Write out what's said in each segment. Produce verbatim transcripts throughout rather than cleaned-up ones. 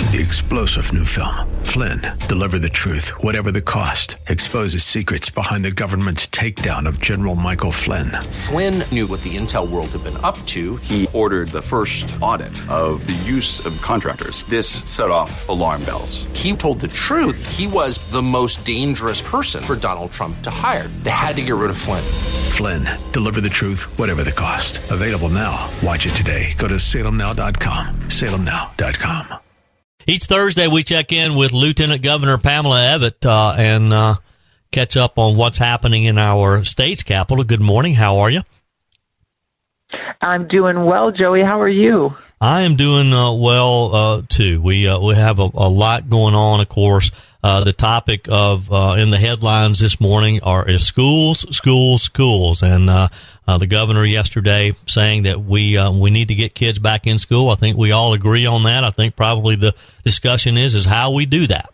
the explosive new film, Flynn, Deliver the Truth, Whatever the Cost, exposes secrets behind the government's takedown of General Michael Flynn. Flynn knew what the intel world had been up to. He ordered the first audit of the use of contractors. This set off alarm bells. He told the truth. He was the most dangerous person for Donald Trump to hire. They had to get rid of Flynn. Flynn, Deliver the Truth, Whatever the Cost. Available now. Watch it today. Go to salem now dot com. salem now dot com. Each Thursday, we check in with Lieutenant Governor Pamela Evette uh, and uh, catch up on what's happening in our state's capital. Good morning. How are you? I'm doing well, Joey. How are you? I am doing uh, well, uh, too. We uh, we have a, a lot going on, of course. Uh, the topic of uh, in the headlines this morning are is schools, schools, schools. And uh, uh, the governor yesterday saying that we uh, we need to get kids back in school. I think we all agree on that. I think probably the discussion is is how we do that.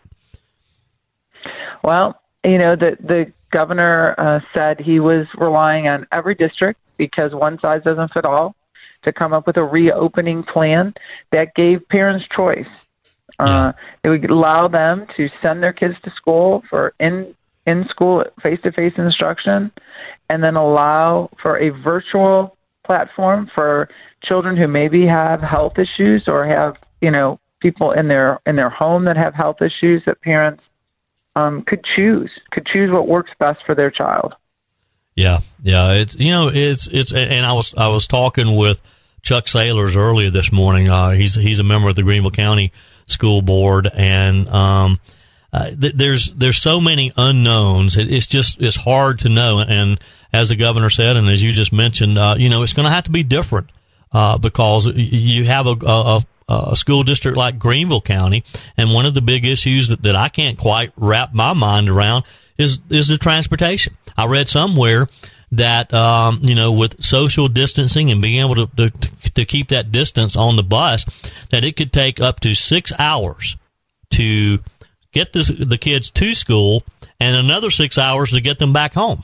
Well, you know, the, the governor uh, said he was relying on every district because one size doesn't fit all to come up with a reopening plan that gave parents choice. Uh, it would allow them to send their kids to school for in, in-school face-to-face instruction and then allow for a virtual platform for children who maybe have health issues or have, you know, people in their in their home that have health issues that parents um, could choose, could choose what works best for their child. Yeah, yeah, it's you know it's it's and I was I was talking with Chuck Sailors earlier this morning. Uh, he's he's a member of the Greenville County School Board, and um, uh, th- there's there's so many unknowns. It, it's just it's hard to know. And as the governor said, and as you just mentioned, uh, you know, it's going to have to be different uh, because you have a, a a school district like Greenville County, and one of the big issues that, that I can't quite wrap my mind around is is the transportation. I read somewhere that, um, you know, with social distancing and being able to, to to keep that distance on the bus, that it could take up to six hours to get this, the kids to school and another six hours to get them back home.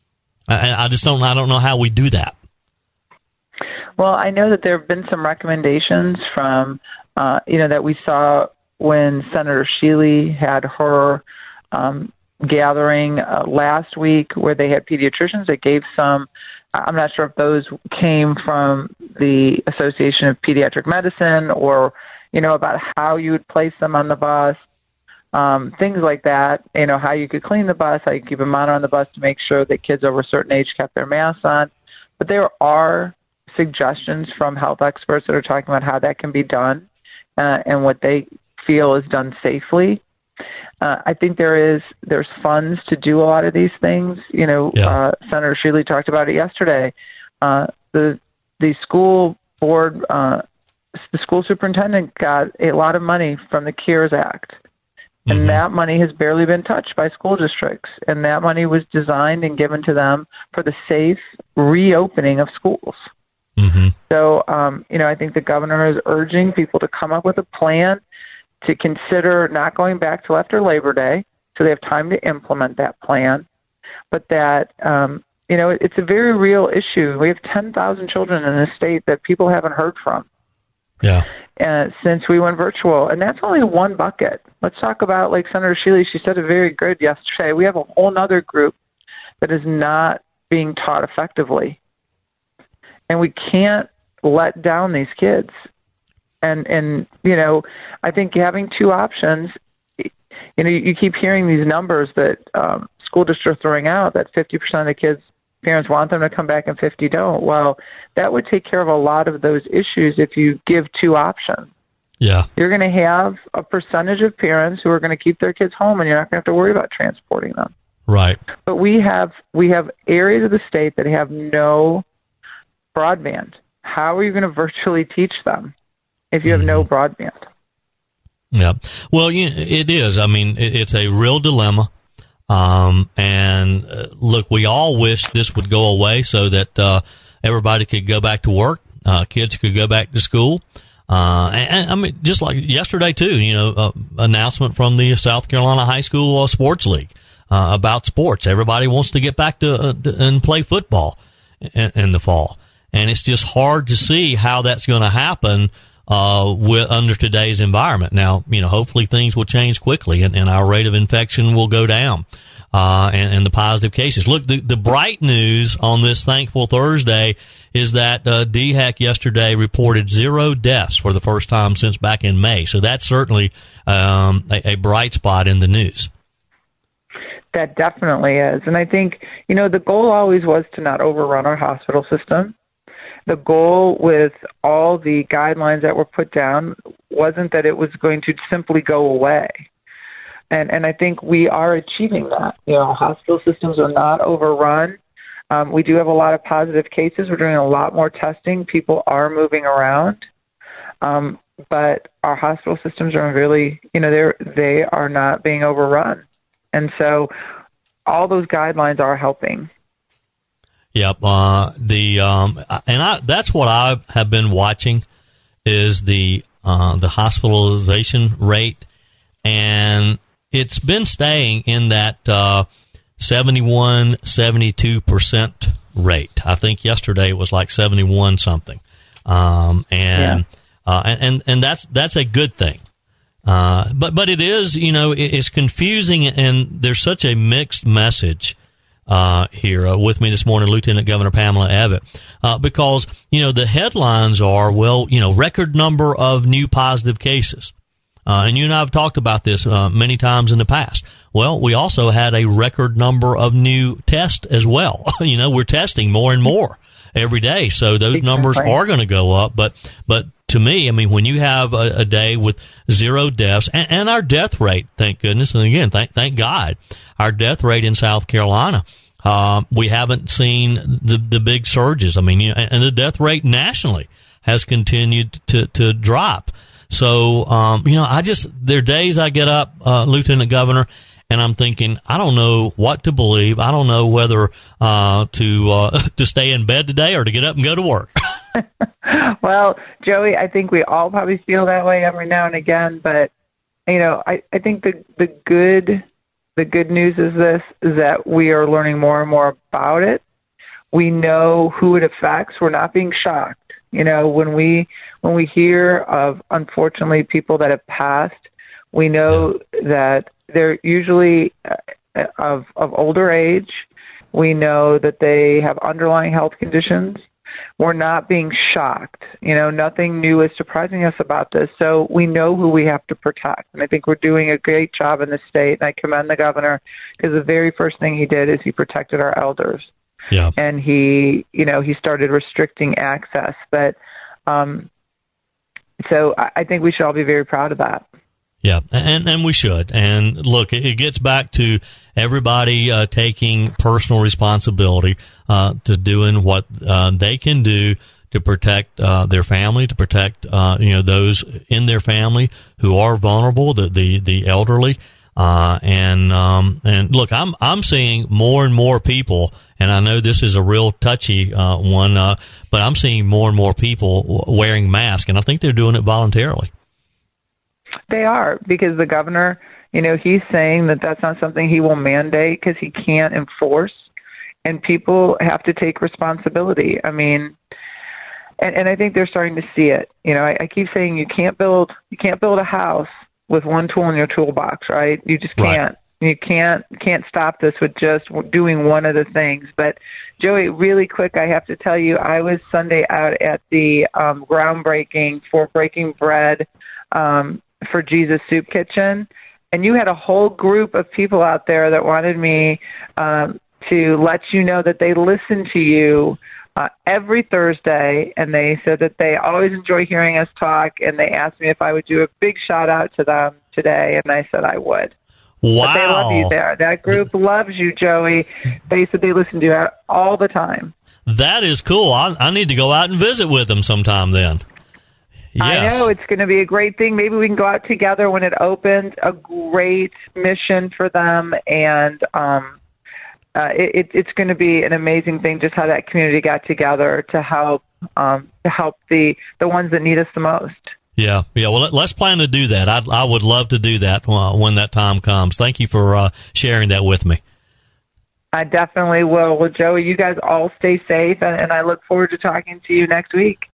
I, I just don't, I don't know how we do that. Well, I know that there have been some recommendations from, uh, you know, that we saw when Senator Shealy had her um gathering uh, last week where they had pediatricians that gave some, I'm not sure if those came from the Association of Pediatric Medicine or, you know, about how you would place them on the bus, um, things like that, you know, how you could clean the bus, how you could keep a monitor on the bus to make sure that kids over a certain age kept their masks on. But there are suggestions from health experts that are talking about how that can be done uh, and what they feel is done safely. Uh, I think there is there's funds to do a lot of these things. You know, yeah. uh, Senator Shealy talked about it yesterday. Uh, the the school board, uh, the school superintendent got a lot of money from the CARES Act, and mm-hmm. that money has barely been touched by school districts. And that money was designed and given to them for the safe reopening of schools. Mm-hmm. So, um, you know, I think the governor is urging people to come up with a plan to consider not going back till after Labor Day, so they have time to implement that plan, but that, um, you know, it's a very real issue. We have ten thousand children in this state that people haven't heard from yeah. uh, since we went virtual, and that's only one bucket. Let's talk about, like Senator Shealy, she said it very good yesterday, we have a whole other group that is not being taught effectively, and we can't let down these kids. And, and you know, I think having two options, you know, you keep hearing these numbers that um, school districts are throwing out, that fifty percent of the kids, parents want them to come back and fifty don't. Well, that would take care of a lot of those issues if you give two options. Yeah. You're going to have a percentage of parents who are going to keep their kids home, and you're not going to have to worry about transporting them. Right. But we have we have areas of the state that have no broadband. How are you going to virtually teach them if you have no broadband? Yeah. Well, you know, it is. I mean, it, it's a real dilemma. Um, and uh, look, we all wish this would go away so that uh, everybody could go back to work, uh, kids could go back to school. Uh, and, and I mean, just like yesterday too, you know, uh, announcement from the South Carolina High School uh, Sports League uh, about sports. Everybody wants to get back to uh, and play football in, in the fall. And it's just hard to see how that's going to happen uh, with, under today's environment. Now, you know, hopefully things will change quickly and, and our rate of infection will go down, uh, and, and the positive cases. Look, the, the bright news on this Thankful Thursday is that, uh, D H E C yesterday reported zero deaths for the first time since back in May. So that's certainly, um, a, a bright spot in the news. That definitely is. And I think, you know, the goal always was to not overrun our hospital system. The goal with all the guidelines that were put down wasn't that it was going to simply go away. And and I think we are achieving that. You know, hospital systems are not overrun. Um, we do have a lot of positive cases. We're doing a lot more testing. People are moving around. Um, but our hospital systems are really, you know, they're, they are not being overrun. And so all those guidelines are helping. Yep. Uh, the, um, and I, that's what I have been watching is the, uh, the hospitalization rate. And it's been staying in that, uh, seventy-one, seventy-two percent rate. I think yesterday it was like seventy-one something. Um, and, yeah. uh, and, and that's, that's a good thing. Uh, but, but it is, you know, it, it's confusing and there's such a mixed message. Uh, here uh, with me this morning, Lieutenant Governor Pamela Abbott, uh, because, you know, the headlines are, well, you know, record number of new positive cases. Uh, and you and I have talked about this, uh, many times in the past. Well, we also had a record number of new tests as well. You know, we're testing more and more every day. So those exactly. numbers are going to go up. But, but to me, I mean, when you have a, a day with zero deaths and, and our death rate, thank goodness. And again, thank, thank God, our death rate in South Carolina, uh, we haven't seen the, the big surges. I mean, you know, and the death rate nationally has continued to, to drop. So, um, you know, I just, there are days I get up, uh, Lieutenant Governor, and I'm thinking, I don't know what to believe. I don't know whether, uh, to, uh, to stay in bed today or to get up and go to work. Well, Joey, I think we all probably feel that way every now and again, but, you know, I, I think the, the good, the good news is this, is that we are learning more and more about it. We know who it affects. We're not being shocked. You know, when we, when we hear of, unfortunately, people that have passed, we know that they're usually uh, of, of older age. We know that they have underlying health conditions. We're not being shocked. You know, nothing new is surprising us about this. So we know who we have to protect. And I think we're doing a great job in the state. And I commend the governor because the very first thing he did is he protected our elders. Yeah. And he, you know, he started restricting access. But um, so I, I think we should all be very proud of that. Yeah, and and we should. And look, it gets back to everybody uh, taking personal responsibility uh, to doing what uh, they can do to protect uh, their family, to protect uh, you know those in their family who are vulnerable, the the, the elderly. Uh, and um, and look, I'm I'm seeing more and more people, and I know this is a real touchy uh, one, uh, but I'm seeing more and more people wearing masks, and I think they're doing it voluntarily. They are, because the governor, you know, he's saying that that's not something he will mandate because he can't enforce, and people have to take responsibility. I mean, and, and I think they're starting to see it. You know, I, I keep saying you can't build you can't build a house with one tool in your toolbox, right? You just can't. Right. You can't can't stop this with just doing one of the things. But Joey, really quick, I have to tell you, I was Sunday out at the um, groundbreaking for Breaking Bread. Um, for Jesus Soup Kitchen, and you had a whole group of people out there that wanted me um, to let you know that they listen to you uh, every Thursday, and they said that they always enjoy hearing us talk, and they asked me if I would do a big shout out to them today, and I said I would. Wow. But they love you there. That group loves you, Joey. They said they listen to you all the time. That is cool. I, I need to go out and visit with them sometime then. Yes. I know it's going to be a great thing. Maybe we can go out together when it opens. A great mission for them, and um, uh, it, it's going to be an amazing thing. Just how that community got together to help um, to help the the ones that need us the most. Yeah, yeah. Well, let's plan to do that. I I would love to do that uh, when that time comes. Thank you for uh, sharing that with me. I definitely will. Well, Joey, you guys all stay safe, and, and I look forward to talking to you next week.